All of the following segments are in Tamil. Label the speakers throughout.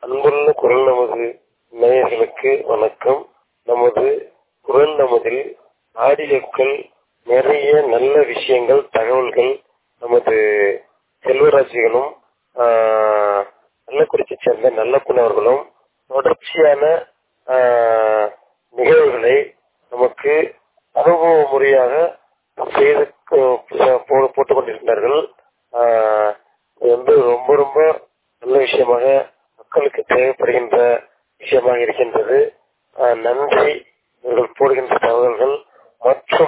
Speaker 1: அன்புள்ள குரல் நமது நேயர்களுக்கு வணக்கம். நமது குரல் நமதில் ஆடியோக்கள் நிறைய நல்ல விஷயங்கள், தகவல்கள் நமது செல்வராசிகளும் கள்ளக்குறிச்சி சேர்ந்த நல்லக்குணவர்களும் தொடர்ச்சியான நிகழ்வுகளை நமக்கு அனுபவ முறையாக செய்து போட்டுக் கொண்டிருக்கிறார்கள். இது ரொம்ப ரொம்ப நல்ல விஷயமாக மக்களுக்கு தேவைப்படுகின்ற விஷயமாக இருக்கின்றது. நன்றி. இவர்கள் போடுகின்ற தகவல்கள் மற்றும்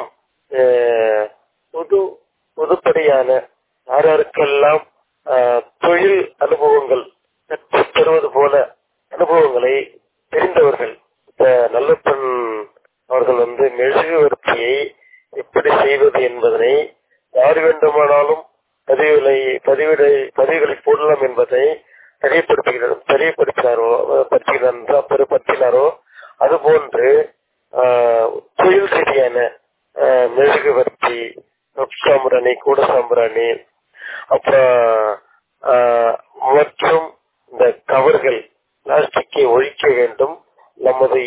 Speaker 1: பொதுப்படியான யாருக்கெல்லாம் தொழில் அனுபவங்கள் பெறுவது போல அனுபவங்களை தெரிந்தவர்கள். நல்லப்பன் அவர்கள் மெழுகுவர்த்தியை எப்படி செய்வது என்பதனை யார் வேண்டுமானாலும் பதிவுகளை போடலாம் என்பதை தெரியப்படுத்தினாரோ அதுபோன்று தொழில் ரீதியான மெழுகுவர்த்தி, சாம்பிராணி, கூட சாம்பிராணி, அப்புறம் மற்றும் இந்த கவர்கள் பிளாஸ்டிக்கை ஒழிக்க வேண்டும், நமது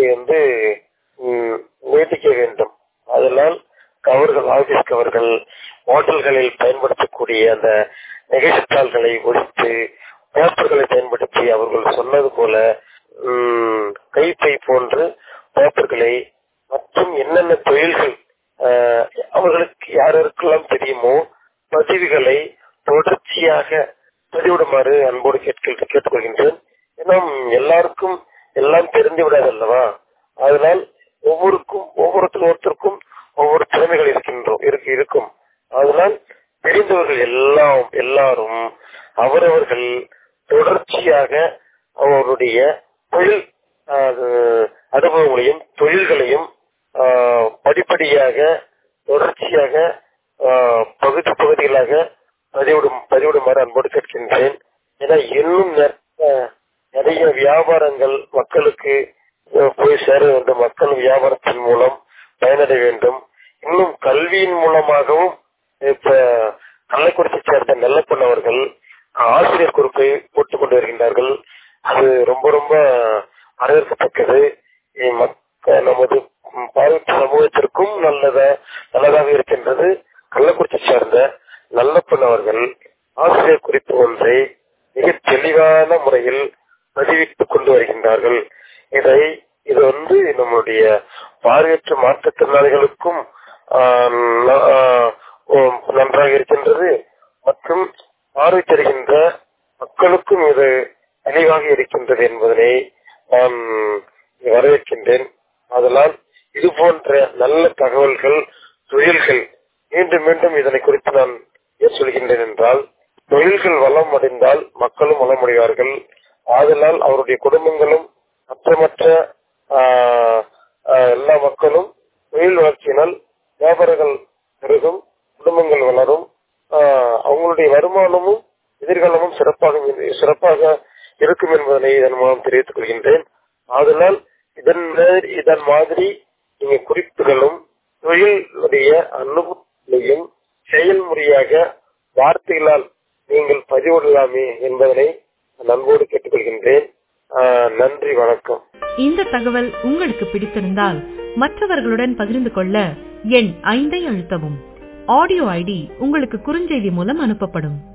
Speaker 1: நீட்டிக்க வேண்டும். அதனால் கவர்கள், ஆபீஸ் கவர்கள், ஹோட்டல்களில் பயன்படுத்தக்கூடிய அந்த நெகிழ்த்தாள்களை ஒழித்து பேப்பர்களை பயன்படுத்தி அவர்கள் சொன்னது போல கைப்பை போன்று பேப்பர்களை மற்றும் என்னென்ன தொழில்கள் அவர்களுக்கு யாருக்கெல்லாம் தெரியுமோ பதிவுகளை தொடர்ச்சியாக பதிவிடுமாறு அன்போடு கேட்டுக்கொள்கின்றேன். ஏன்னா எல்லாருக்கும் எல்லாம் தெரிந்து விடாது அல்லவா? அதனால் ஒவ்வொருத்தருக்கும் ஒவ்வொரு திறமைகள் இருக்கும். அதனால் தெரிந்தவர்கள் எல்லாரும் அவரவர்கள் தொடர்ச்சியாக அவருடைய தொழில் அனுபவங்களையும் தொழில்களையும் படிப்படியாக தொடர்ச்சியாக பகுதிகளாக பதிவிடுமாறு அன்போடு கேட்கின்றேன். ஏன்னா இன்னும் நிறைய வியாபாரங்கள் மக்களுக்கு போய் சேர வேண்டும், மக்கள் வியாபாரத்தின் மூலம் பயனடைய வேண்டும். இன்னும் கல்வியின் மூலமாகவும் இப்ப கள்ளக்குறிச்சி சேர்ந்த நல்லப்பன் அவர்கள் ஆசிரியர் குறிப்பை போட்டுக் கொண்டு வருகின்றார்கள். அது ரொம்ப ரொம்ப வரவேற்கத்தக்கது. நமது பார்வை சமூகத்திற்கும் நல்லதாக இருக்கின்றது. கள்ளக்குறிச்சி சேர்ந்த நல்லப்பன் அவர்கள் ஆசிரியர் குறிப்பு ஒன்றை மிக தெளிவான முறையில் பதிவிட்டுக் கொண்டு வருகின்றார்கள். இது நம்முடைய பார்வையற்ற மாற்றுத்திறனாளிகளுக்கும் நன்றாக இருக்கின்றது மற்றும் பார்வை தருகின்ற மக்களுக்கும் இது தெளிவாக இருக்கின்றது என்பதனை நான் வரவேற்கின்றேன். அதனால் இது போன்ற நல்ல தகவல்கள், தொழில்கள் மீண்டும் மீண்டும் இதனை குறித்து நான் ஏன் சொல்கின்றேன் என்றால், தொழில்கள் வளம் அடைந்தால் மக்களும் வளமடைவார்கள். ஆதலால் அவருடைய குடும்பங்களும் மற்ற எல்லா மக்களும் தொழில் வளர்ச்சியினால் வியாபாரங்கள் பெருகும், குடும்பங்கள் வளரும், அவங்களுடைய வருமானமும் எதிர்காலமும் சிறப்பாக இருக்கும் என்பதனை இதன் மூலம் தெரிவித்துக் கொள்கின்றேன். ஆதலால் இதன் மாதிரி நீங்க குறிப்புகளும் தொழிலுடைய அனுபவங்களையும் செயல்முறையாக வார்த்தைகளால் நீங்கள் பதிவிடலாமே என்பதனை நன்கோடு கேட்டுக்கொள்கின்றேன். நன்றி, வணக்கம்.
Speaker 2: இந்த தகவல் உங்களுக்கு பிடித்திருந்தால் மற்றவர்களுடன் பகிர்ந்து கொள்ள எண் 5 அழுத்தவும். ஆடியோ ஐடி உங்களுக்கு குறுஞ்செய்தி மூலம் அனுப்பப்படும்.